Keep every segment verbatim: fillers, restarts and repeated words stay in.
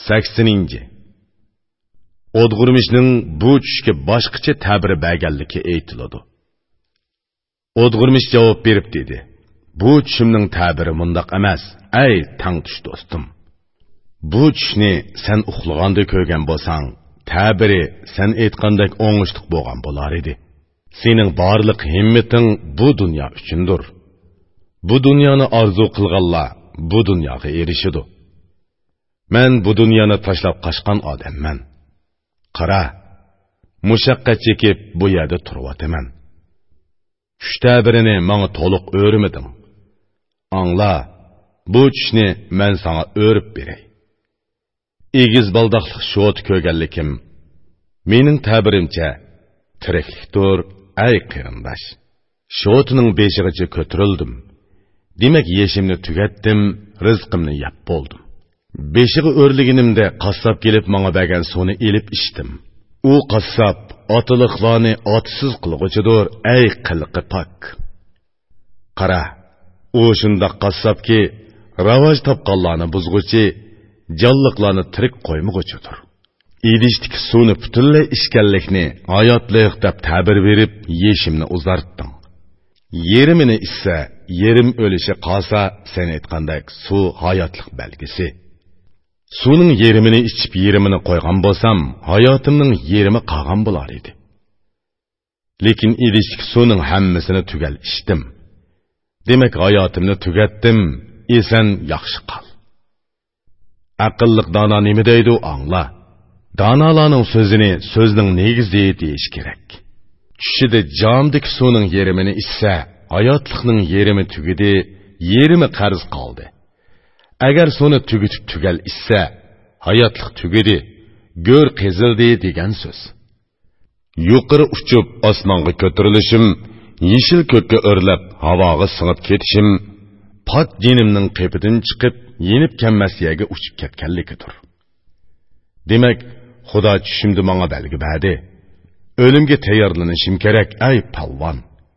saksoninchi. O'dg'urmishning bu tushga boshqacha ta'biri berganligi aytiladi. O'dg'urmish javob berib dedi: "Bu tushimning ta'biri mundaq emas, ey tang tush do'stim. Bu tushni sen uxlaganda ko'rgan bo'lsang, ta'biri sen aytgandek o'ngishliq bo'lgan bo'lar edi. Sening barliq himmating bu dunyo uchundir. Bu dunyoni orzu qilganlar bu dunyoga erishidi. Men bu dunyoni tashlab qochgan odamman. Qara, mushaqqat chekib bu yerda turibman. Tush ta'birini menga to'liq o'rmiding. Angla, bu tushni men sana o'rib beray. Egiz baldoqliq shot ko'rganlikim, mening ta'birimcha tiriklikdir, ay qarindosh. Shotining beshigacha ko'tarildim. Demak, yeshimni tugatdim, rizqimni yeb bo'ldim. Beshiga o'rliginimda qassob kelib menga bergan suvni elib ichdim. U qassob otiliqlarni otisiz qilg'uchidir, ey qilqi pak. Qara, u shundoq qassobki, ravoj topganlarni buzg'uchi, jonliqlarni tirik qo'ymag'uchidir. Idishdagi suvni butunlay ichganlikni hayotliq deb ta'bir berib, yeshimni uzartdim. Yerimini issa, yerim o'lishi qolsa, sen aytgandek suv hayotliq belgisi. Suvning yerimini ichib yerimini qo'ygan bo'lsam, hayotimning yerimi qolgan bo'lar edi. Lekin idishdagi suvning hammasini tugal ichdim. Demak, hayotimni tugatdim, esan yaxshi qol. Aqlliq dono nima deydi, angla. Donolarning so'zini so'zning negizi deyish kerak. Tushida jamdik suvning yerimini ichsa, hayotlikning yerimi tugidi, yerimi qarz qoldi. Agar suvni tugitib tugal ichsa, hayotlik tugidi, go'r qezildi degan so'z. Yuqori uchib osmonga ko'tarilishim, yeshil ko'kka o'rlab havoga singib ketishim, pok jinimning qepidan chiqib, yenib kelmas yerga uchib ketganligidir. Demak, Xudo tushimda menga belgi berdi. O'limga tayyorlanishim kerak, ay palvon.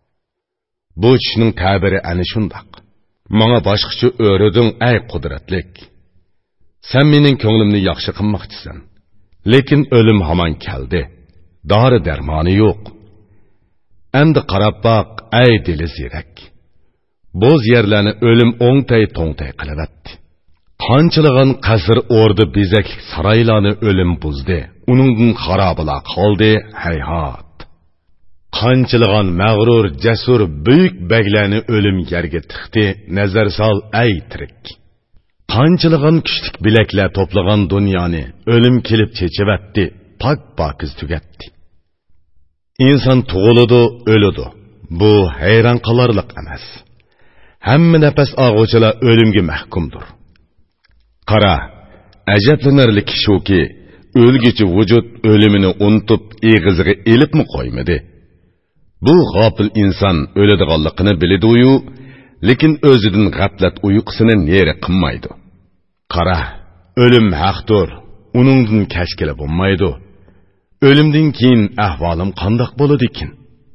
Bu tushning ta'biri ana shundoq. Menga boshqacha o'rading, ay qudratlik. Sen mening ko'nglimni yaxshi qilmoqchisan. Lekin o'lim hamon keldi. Dori darmoni yo'q. Endi qarab boq, ay dili zirak. Bo'z yerlarni o'lim o'ngtay to'ngtay qilavatdi. Qanchilag'an qasr o'rdi bezaklik saroylarni o'lim buzdi. Uningdan xarobalar qoldi, hayhot. Qanchilag'an mag'rur, jasur, buyuk baglarni o'lim yerga tiqdi, nazar sol, ay tirik. Qanchilag'an kuchlik bilaklar to'plagan dunyoni o'lim kelib chechivatdi, pak pokiz tugatdi. İnsan tug'iladi, o'ladi. Bu hayron qolarliq emas. Hamma nafas og'uvchilar o'limga mahkumdir. Qara, ajablanarli shuki, o'lgichi vujud o'limini unutib, eg'iziga elibmi qo'ymadi. Bu g'ofil inson o'ladiganligini biladi-yu, lekin o'zidan g'aflat uyqusini neri qilmaydi. Qara, o'lim haqdir, uningdan kashkila bo'lmaydi. O'limdan keyin ahvolim qandoq bo'ladi ekan?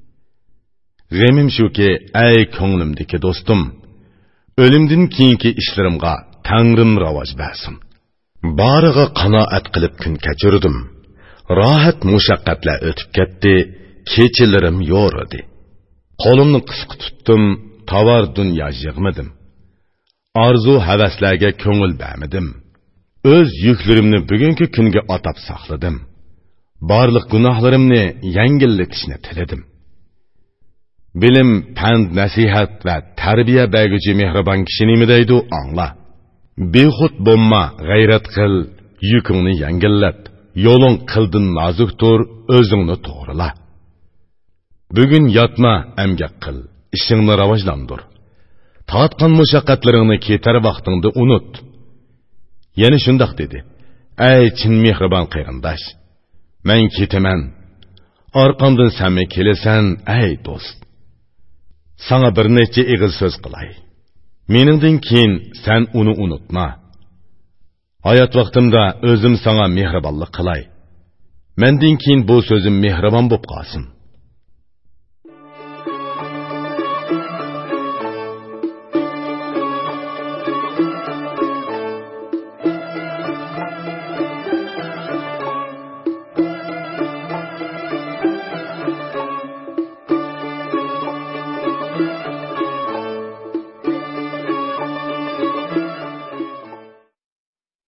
G'amim shuki, ay ko'nglimdagi do'stim, o'limdan keyingi ishlarimga Tangrim rivoj bersin. Bariga qanoat qilib kun kechirdim. Rohat mushaqqatlar o'tib ketdi, kechilarim yo'ridi. Qo'limni qisqa tutdim, tovar dunyo yig'madim. Arzu havaslarga ko'ngil bermadim. O'z yuklarimni bugungi kunga atab saqladim. Barliq gunohlarimni yengillatishni tiladim. Bilim, pand, nasihat va tarbiya berguchi mehribon kishi nima deydi, angla. Behut bo'lma, g'ayrat qil, yukingni yengillat, yo'ling qildin nozukdir, o'zingni to'g'rila. Bugun yotma, amgak qil, ishingni rivojlantir. Tatgan mushaqqatlaringni ketar vaqtingda unut. Yana shundoq dedi: "Ey chin mehribon qarindosh, men ketaman. Orqamdan sen mi kelasan, ey do'st? Sana bir necha eg'iz so'z qilay. Meningdan keyin sen uni unutma. Hayot vaqtimda o'zim sana mehribonlik qilay. Mendan keyin bu so'zim mehribon bo'lib qolsin.